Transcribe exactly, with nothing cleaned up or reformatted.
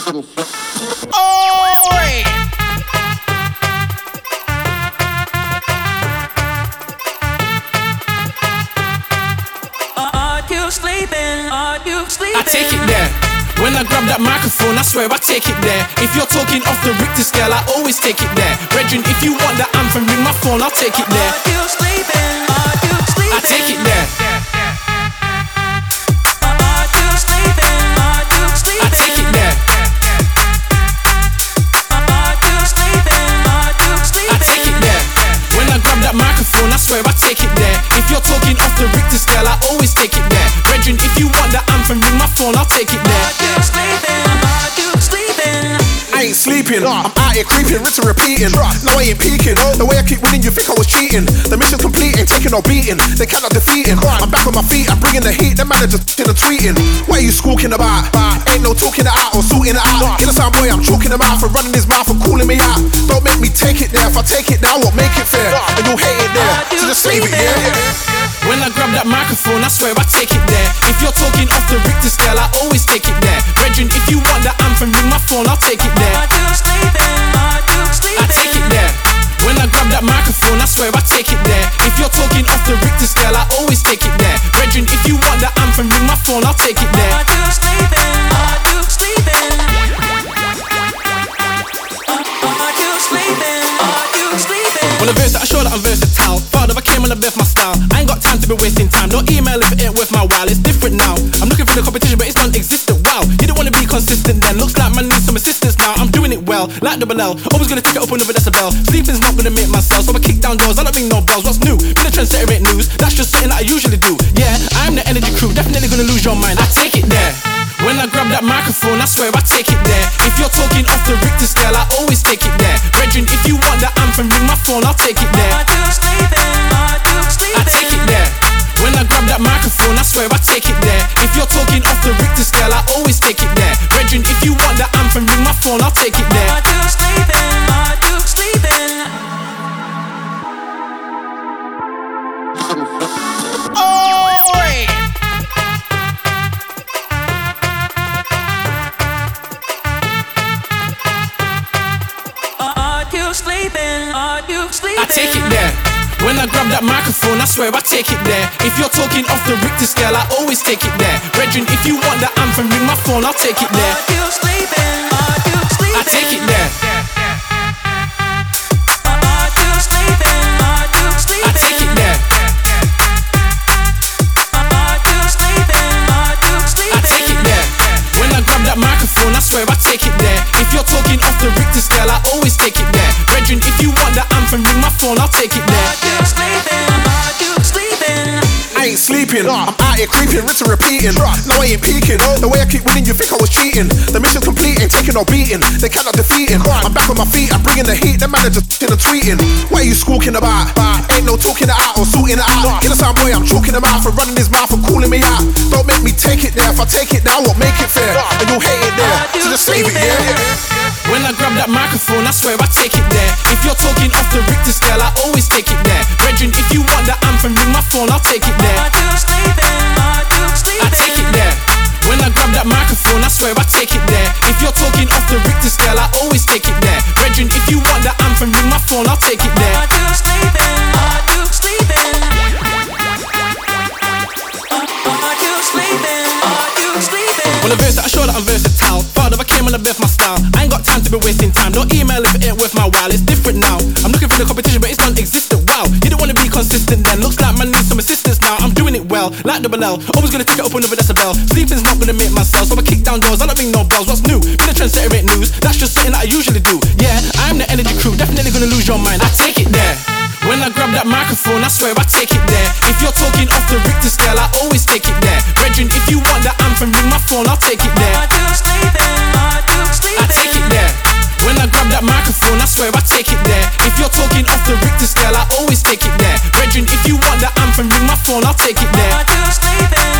Oi! Are you sleeping? Are you sleeping? I take it there. When I grab that microphone, I swear I take it there. If you're talking off the Richter scale, I always take it there. Brethren, if you want the anthem, ring my phone, I'll take it there. Are you sleeping? Are you sleeping? I take it there. Are you sleeping? Are you sleeping? I take it there. Are you sleeping? Are you sleeping? I take it there. When I grab that microphone, I swear I take it there. If you're talking off the Richter scale, I always take it there. Brethren, if you want the anthem, ring my phone, I'll take it there. Are you sleeping? Are you sleeping? I ain't sleeping, I'm out here creeping, rinse and repeating. No, I ain't peeking. The way I keep winning, you think I was cheating. The mission's complete, ain't taking no beating. They cannot defeat him. I'm back on my feet, I'm bringing the heat. Them man are just f***ing and tweeting. What are you squawking about? Ain't no talking it out or sorting it out. Killer sound boy, I'm chalking him out for running his mouth and calling me out. Don't make me take it there. If I take it now, I won't make it fair. And you'll hate it there. So just save it, yeah. When I grab that microphone, I swear I take it there. If you're talking off the Richter scale, I always take it there. Brethren, if you want the anthem, ring my phone, I'll take it there. Are you sleeping? Are you sleeping? I take it there. When I grab that microphone, I swear I take it there. If you're talking off the Richter scale, I always take it there. Brethren, if you want the anthem, ring my phone, I'll take it there. Are you sleeping? Are you sleeping? Are you sleeping? Are you sleeping? On the verse that I show that I'm versatile. Thought if I came on the best my style. I ain't got time to be wasting time. Don't email if it ain't worth my while. It's different now. I'm looking for the competition, but it's non-existent. Wow, you don't wanna be consistent then. Looks like man needs some assistance now. I'm doing it well, like double L. Always gonna take it up on another decibel. Sleeping's not gonna make myself, so I kick down doors. I don't ring no bells. What's new? Been a trendsetter ain't news. That's just something that I usually do. Yeah, I'm the energy crew. Definitely gonna lose your mind. I take it there. When I grab that microphone, I swear I take it there. If you're talking off the Richter scale, I always take it there. Brethren, if you want the anthem, ring my phone, I'll take it there. Are you sleeping? Are you sleeping? I take it there. When I grab that microphone, I swear I take it there. If you're talking off the Richter scale, I always take it there. Brethren, if you want the anthem, ring my phone, I'll take it there. Are you sleeping? Are you sleeping? Oi! Are you sleeping? Are you sleeping? I take it there. When I grab that microphone, I swear I take it there. If you're talking off the Richter scale, I always take it there. Brethren, if you want the anthem, ring my phone, I'll take it there. Are you sleeping? Are you sleeping? I take it there. Are you sleeping? Are you sleeping? I take it there. Are you sleeping? Are you sleeping? I take it there. When I grab that microphone, I swear I take it there. If you're talking off the Richter scale, I always take it there. Brethren, if you want the anthem, ring my phone, I'll take it there. Are you sleeping? Are you sleeping? I ain't sleeping, I'm out here creeping, rinse and repeating. No, I ain't peeking. The way I keep winning, you think I was cheating. The mission's complete, ain't taking no beating. They cannot defeat him. I'm back on my feet, I'm bringing the heat. Them man are just f***ing and tweeting. What are you squawking about? Ain't no talking it out or sorting it out. Killer sound boy, I'm chalking him out for running his mouth and calling me out. Don't make me take it there. If I take it now, I won't make it fair. And you'll hate it there. So just save it, yeah. When I grab that microphone, I swear I take it there. If you're talking off the Richter scale, I always take it there. Brethren, if you want the anthem, ring my phone, I'll take it there. Are you sleeping? Are you sleeping? I take it there. When I grab that microphone, I swear I take it there. If you're talking off the Richter scale, I always take it there. Brethren, if you want the anthem, ring my phone, I'll take it there. Are you sleeping? Are you sleeping? Are you sleeping? Are you sleeping? On the verse that I show that I'm versatile. Thought if I came on the best my style. I ain't got time to be wasting time. Don't email if it ain't worth my while. It's different now. I'm looking for the competition, but it's non-existent. Wow, you don't wanna be consistent then. Looks like man needs some assistance now. I'm doing it well, like double L. Always gonna take it up on another decibel. Sleeping's not gonna make myself, so I kick down doors. I don't ring no bells. What's new? Been a trendsetter ain't news. That's just something that I usually do. Yeah, I'm the energy crew. Definitely gonna lose your mind. I take it there. When I grab that microphone, I swear I take it there. If you're talking off the Richter scale, I always take it there. Brethren, if you want the anthem, ring my phone, I'll take it there. Are you sleeping? Are you sleeping? I take it there. When I grab that microphone, I swear I take it there. If you're talking off the Richter scale, I always take it there. Brethren, if you want the anthem, ring my phone, I'll take it there. Are you sleeping?